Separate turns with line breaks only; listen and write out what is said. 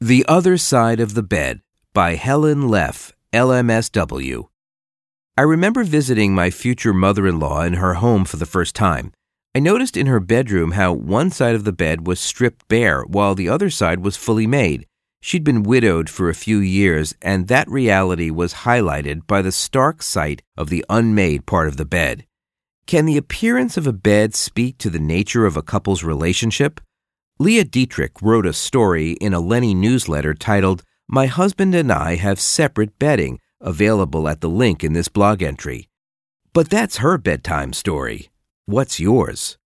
The Other Side of the Bed by Helen Leff, LMSW. I remember visiting my future mother-in-law in her home for the first time. I noticed in her bedroom how one side of the bed was stripped bare while the other side was fully made. She'd been widowed for a few years, and that reality was highlighted by the stark sight of the unmade part of the bed. Can the appearance of a bed speak to the nature of a couple's relationship? Leah Dietrich wrote a story in a Lenny newsletter titled, "My Husband and I Have Separate Bedding," available at the link in this blog entry. But that's her bedtime story. What's yours?